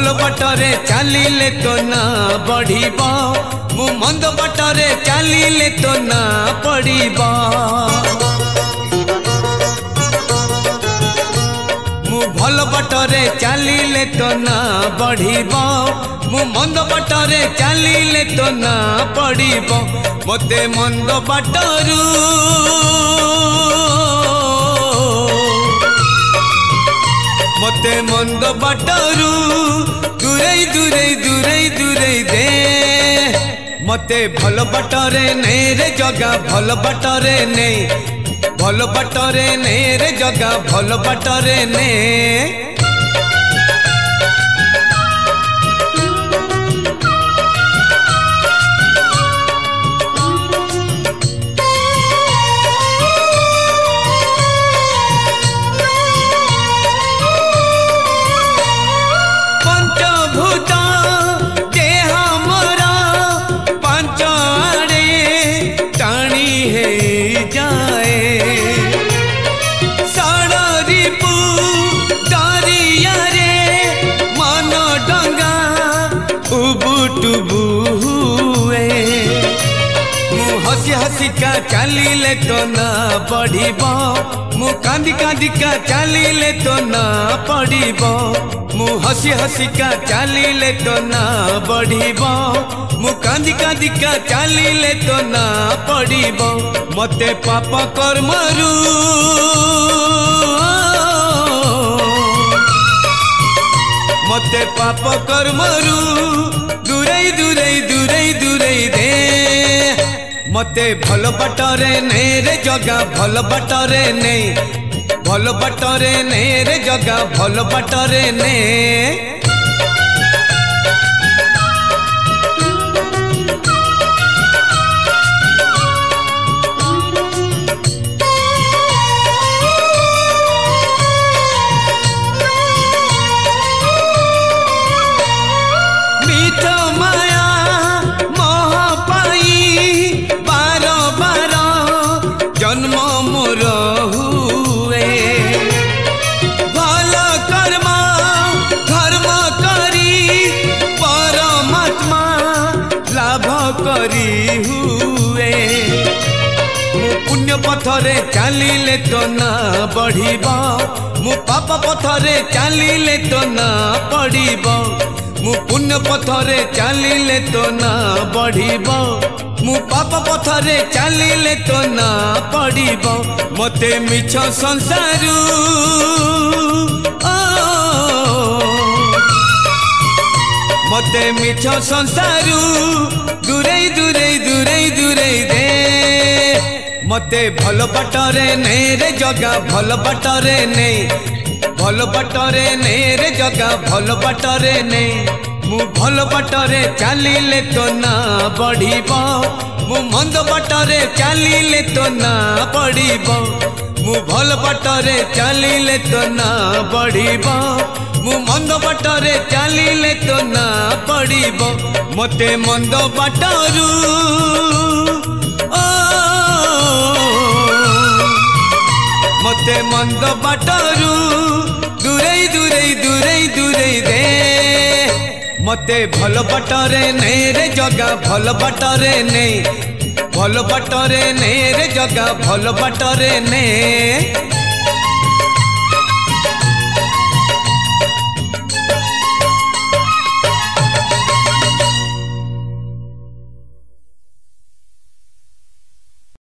बाटरे चलिले तो ना बढ़िब मु मंद बाटरे चलिले तो ना पड़िब मु भल बाटरे चलिले तो ना बढ़िब मु मंद बाटरे चलिले तो ना पड़िब मते मंद बाटरू मते मंद बाटरू दूरे दूरे दूरे दूरे दे मते भल बाटरे ने रे जगा भल बाटरे ने भल बाटरे ने रे जगा भल बाटरे ने हसी हसी का चलिले तो ना बढ़िब मु कांदी कांदी का चलिले तो ना पड़िब मु हसी हसी का चलिले तो ना बढ़िब मु कांदी कांदी का चलिले तो ना पड़िब मते पाप कर्मरू मते पाप कर्मरू दूरे दूरे दूरे दूरे दे मते भल बाटरे ने रे जगा भल बाटरे ने भल बाटरे ने रे जगा भल बाटरे ने हुए पुण्य पथरे चलिले तो ना बढ़िब मु पाप पथरे चलिले तो ना पड़िब मु पुण्य पथरे चलिले तो ना बढ़िब मु पाप पथरे चलिले तो ना पड़िब मते मिछ संसारू मते मिछ संसारू दूरे दूरे दूरे दूरे दे मते भल बाटरे ने रे जगा भल बाटरे ने भल बाटरे ने रे जगा भल बाटरे ने मु भल बाटरे चलिले तो ना बढ़िब मु मंद बाटरे चलिले तो ना पड़िब मु भल बाटरे चलिले तो ना बढ़िब मु मंद बाटरे चलिले तो ना पड़िब मते मंद बाटरू मते मंद बाटरू दूरे दूरे दूरे दूरे दे मते भल बाटरे ने रे जगा भल बाटरे ने भल बाटरे ने रे जगा भल बाटरे ने।